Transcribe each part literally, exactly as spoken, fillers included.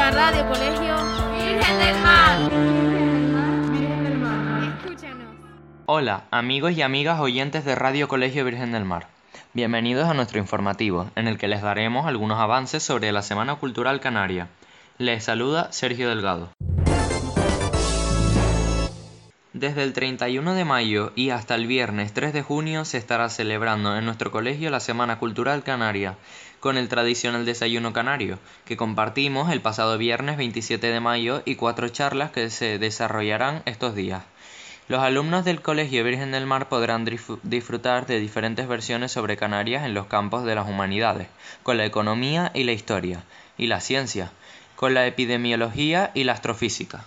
Escucha Radio Colegio Virgen del Mar. Virgen del Mar. Escúchanos. Hola, amigos y amigas oyentes de Radio Colegio Virgen del Mar. Bienvenidos a nuestro informativo, en el que les daremos algunos avances sobre la Semana Cultural Canaria. Les saluda Sergio Delgado. Desde el treinta y uno de mayo y hasta el viernes tres de junio se estará celebrando en nuestro colegio la Semana Cultural Canaria, con el tradicional desayuno canario, que compartimos el pasado viernes veintisiete de mayo y cuatro charlas que se desarrollarán estos días. Los alumnos del Colegio Virgen del Mar podrán disfrutar de diferentes versiones sobre Canarias en los campos de las humanidades, con la economía y la historia, y la ciencia, con la epidemiología y la astrofísica.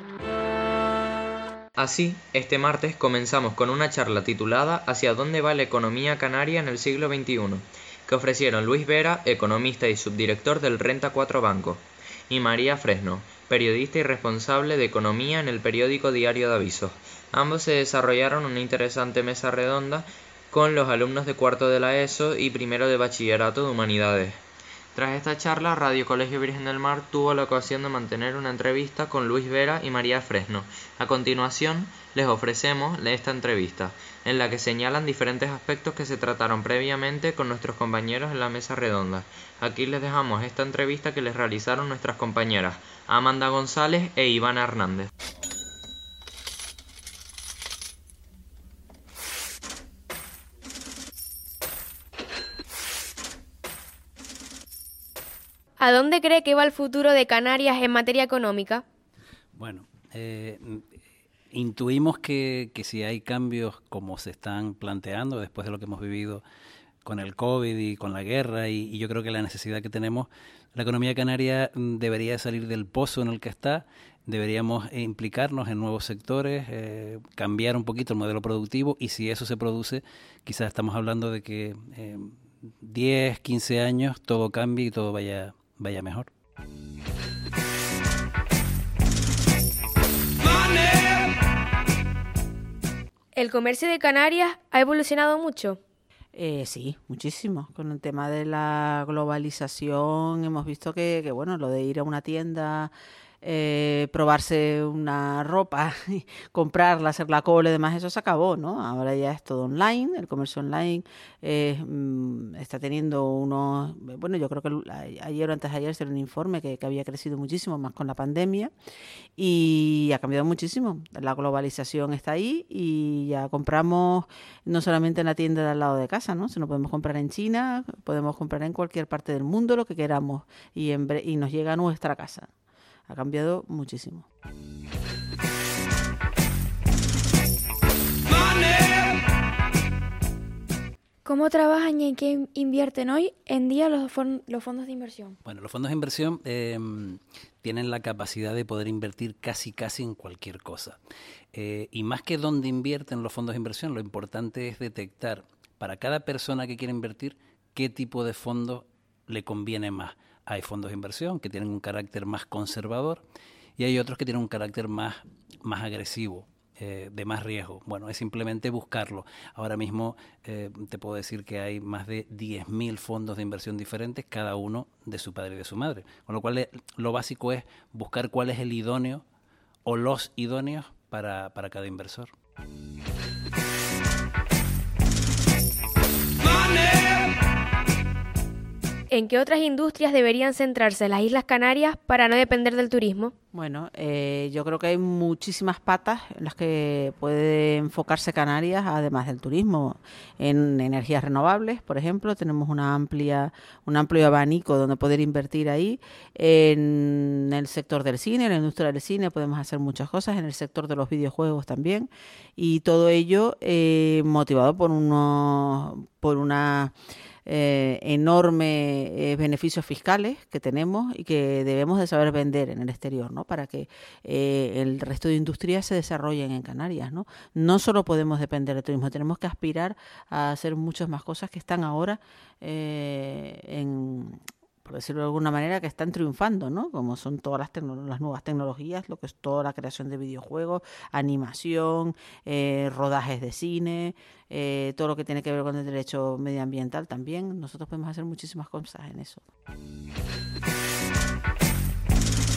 Así, este martes comenzamos con una charla titulada ¿Hacia dónde va la economía canaria en el siglo veintiuno?, que ofrecieron Luis Vera, economista y subdirector del Renta cuatro Banco, y María Fresno, periodista y responsable de economía en el periódico Diario de Avisos. Ambos se desarrollaron una interesante mesa redonda con los alumnos de cuarto de la ESO y primero de bachillerato de humanidades. Tras esta charla, Radio Colegio Virgen del Mar tuvo la ocasión de mantener una entrevista con Luis Vera y María Fresno. A continuación, les ofrecemos esta entrevista, en la que señalan diferentes aspectos que se trataron previamente con nuestros compañeros en la mesa redonda. Aquí les dejamos esta entrevista que les realizaron nuestras compañeras Amanda González e Ivana Hernández. ¿A dónde cree que va el futuro de Canarias en materia económica? Bueno, eh, intuimos que, que si hay cambios como se están planteando después de lo que hemos vivido con el COVID y con la guerra, y, y yo creo que la necesidad que tenemos, la economía canaria debería salir del pozo en el que está, deberíamos implicarnos en nuevos sectores, eh, cambiar un poquito el modelo productivo, y si eso se produce, quizás estamos hablando de que eh, diez, quince años todo cambie y todo vaya vaya mejor. ¿El comercio de Canarias ha evolucionado mucho? Eh, sí, muchísimo. Con el tema de la globalización hemos visto que, que bueno, lo de ir a una tienda, eh, probarse una ropa, comprarla, hacer la cola y demás, eso se acabó, ¿no? Ahora ya es todo online, el comercio online eh, está teniendo unos... Bueno, yo creo que ayer o antes de ayer se un informe que, que había crecido muchísimo más con la pandemia y ha cambiado muchísimo. La globalización está ahí y ya compramos no solamente en la tienda de al lado de casa, ¿no? Sino podemos comprar en China, podemos comprar en cualquier parte del mundo lo que queramos y, en bre- y nos llega a nuestra casa. Ha cambiado muchísimo. ¿Cómo trabajan y en qué invierten hoy en día los, fon- los fondos de inversión? Bueno, los fondos de inversión eh, tienen la capacidad de poder invertir casi casi en cualquier cosa. Eh, y más que dónde invierten los fondos de inversión, lo importante es detectar para cada persona que quiere invertir qué tipo de fondo le conviene más. Hay fondos de inversión que tienen un carácter más conservador y hay otros que tienen un carácter más, más agresivo, eh, de más riesgo. Bueno, es simplemente buscarlo. Ahora mismo eh, te puedo decir que hay más de diez mil fondos de inversión diferentes, cada uno de su padre y de su madre. Con lo cual eh, lo básico es buscar cuál es el idóneo o los idóneos para, para cada inversor. ¿En qué otras industrias deberían centrarse las Islas Canarias para no depender del turismo? Bueno, eh, yo creo que hay muchísimas patas en las que puede enfocarse Canarias, además del turismo. En energías renovables, por ejemplo, tenemos una amplia, un amplio abanico donde poder invertir ahí. En el sector del cine, en la industria del cine, podemos hacer muchas cosas. En el sector de los videojuegos también. Y todo ello eh, motivado por unos, por una... Eh, enormes eh, beneficios fiscales que tenemos y que debemos de saber vender en el exterior, ¿no? Para que eh, el resto de industrias se desarrollen en Canarias, ¿no? No solo podemos depender del turismo, tenemos que aspirar a hacer muchas más cosas que están ahora eh, en... por decirlo de alguna manera, que están triunfando, ¿no? Como son todas las, tecno- las nuevas tecnologías, lo que es toda la creación de videojuegos, animación, eh, rodajes de cine, eh, todo lo que tiene que ver con el derecho medioambiental también. Nosotros podemos hacer muchísimas cosas en eso.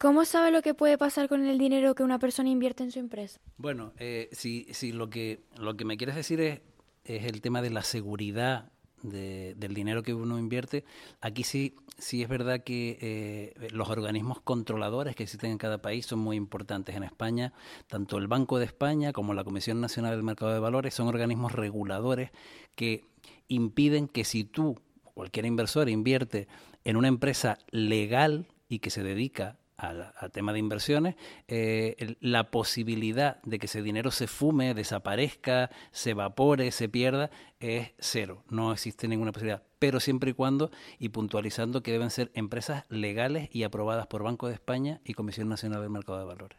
¿Cómo sabe lo que puede pasar con el dinero que una persona invierte en su empresa? Bueno, eh, si, si lo que lo que me quieres decir es, es el tema de la seguridad de, del dinero que uno invierte, aquí sí, sí es verdad que eh, los organismos controladores que existen en cada país son muy importantes. En España, tanto el Banco de España como la Comisión Nacional del Mercado de Valores son organismos reguladores que impiden que si tú, cualquier inversor, invierte en una empresa legal y que se dedica al, al tema de inversiones, eh, el, la posibilidad de que ese dinero se fume, desaparezca, se evapore, se pierda, es cero. No existe ninguna posibilidad. Pero siempre y cuando, y puntualizando que deben ser empresas legales y aprobadas por Banco de España y Comisión Nacional del Mercado de Valores.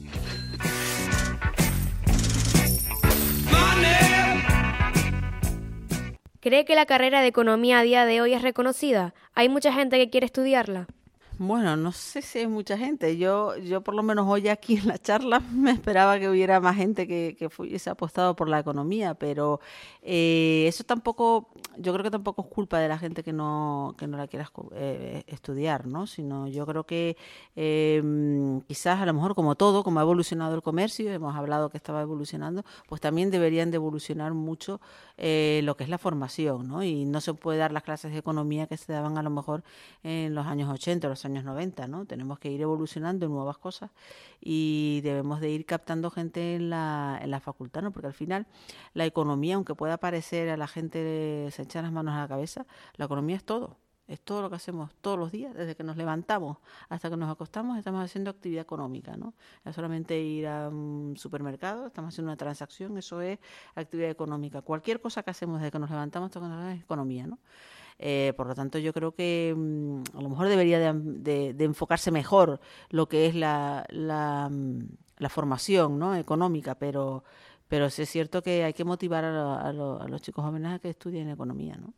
¿Cree que la carrera de economía a día de hoy es reconocida? ¿Hay mucha gente que quiere estudiarla? Bueno, no sé si hay mucha gente. Yo, yo por lo menos hoy aquí en la charla me esperaba que hubiera más gente que, que hubiese apostado por la economía, pero eh, eso tampoco, yo creo que tampoco es culpa de la gente que no, que no la quiera eh, estudiar, ¿no? Sino yo creo que eh, quizás a lo mejor como todo, como ha evolucionado el comercio, hemos hablado que estaba evolucionando, pues también deberían de evolucionar mucho eh, lo que es la formación, ¿no? Y no se puede dar las clases de economía que se daban a lo mejor en los años ochenta, los años noventa, ¿no? Tenemos que ir evolucionando en nuevas cosas y debemos de ir captando gente en la, en la facultad, ¿no? Porque al final la economía, aunque pueda parecer a la gente se echan las manos a la cabeza, la economía es todo. Es todo lo que hacemos todos los días, desde que nos levantamos hasta que nos acostamos, estamos haciendo actividad económica, ¿no? Es solamente ir a un supermercado, estamos haciendo una transacción, eso es actividad económica. Cualquier cosa que hacemos desde que nos levantamos hasta que nos acostamos es economía, ¿no? Eh, por lo tanto, yo creo que mmm, a lo mejor debería de, de, de enfocarse mejor lo que es la, la, la formación, ¿no? económica, pero, pero sí es cierto que hay que motivar a, lo, a, lo, a los chicos jóvenes a que estudien economía, ¿no?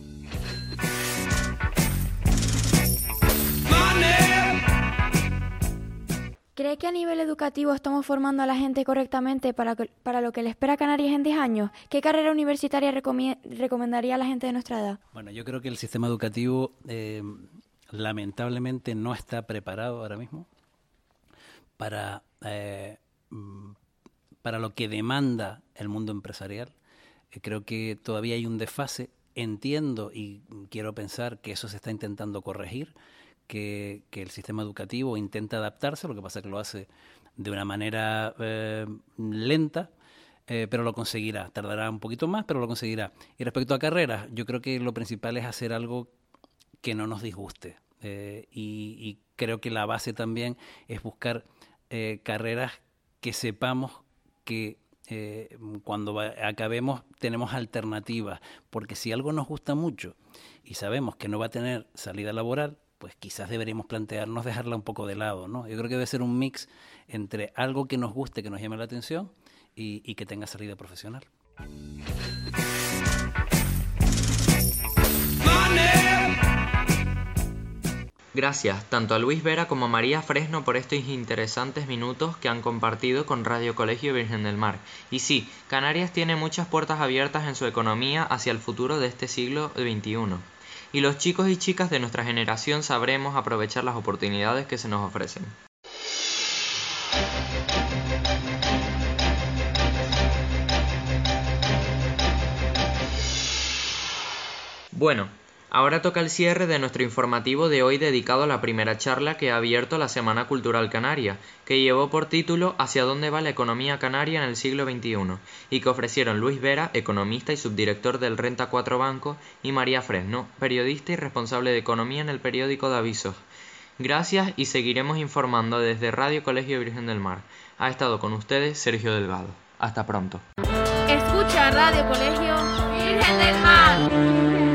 ¿Cree que a nivel educativo estamos formando a la gente correctamente para, que, para lo que le espera a Canarias en diez años? ¿Qué carrera universitaria recomie- recomendaría a la gente de nuestra edad? Bueno, yo creo que el sistema educativo eh, lamentablemente no está preparado ahora mismo para, eh, para lo que demanda el mundo empresarial. Eh, creo que todavía hay un desfase. Entiendo y quiero pensar que eso se está intentando corregir, que, que el sistema educativo intenta adaptarse, lo que pasa es que lo hace de una manera eh, lenta, eh, pero lo conseguirá. Tardará un poquito más, pero lo conseguirá. Y respecto a carreras, yo creo que lo principal es hacer algo que no nos disguste. Eh, y, y creo que la base también es buscar eh, carreras que sepamos que eh, cuando va, acabemos tenemos alternativas, porque si algo nos gusta mucho y sabemos que no va a tener salida laboral, pues quizás deberíamos plantearnos dejarla un poco de lado, ¿no? Yo creo que debe ser un mix entre algo que nos guste, que nos llame la atención y, y que tenga salida profesional. Gracias tanto a Luis Vera como a María Fresno por estos interesantes minutos que han compartido con Radio Colegio Virgen del Mar. Y sí, Canarias tiene muchas puertas abiertas en su economía hacia el futuro de este siglo veintiuno. Y los chicos y chicas de nuestra generación sabremos aprovechar las oportunidades que se nos ofrecen. Bueno, ahora toca el cierre de nuestro informativo de hoy dedicado a la primera charla que ha abierto la Semana Cultural Canaria, que llevó por título ¿Hacia dónde va la economía canaria en el siglo veintiuno? Y que ofrecieron Luis Vera, economista y subdirector del Renta cuatro Banco, y María Fresno, periodista y responsable de economía en el periódico de Avisos. Gracias y seguiremos informando desde Radio Colegio Virgen del Mar. Ha estado con ustedes Sergio Delgado. Hasta pronto. Escucha Radio Colegio Virgen del Mar.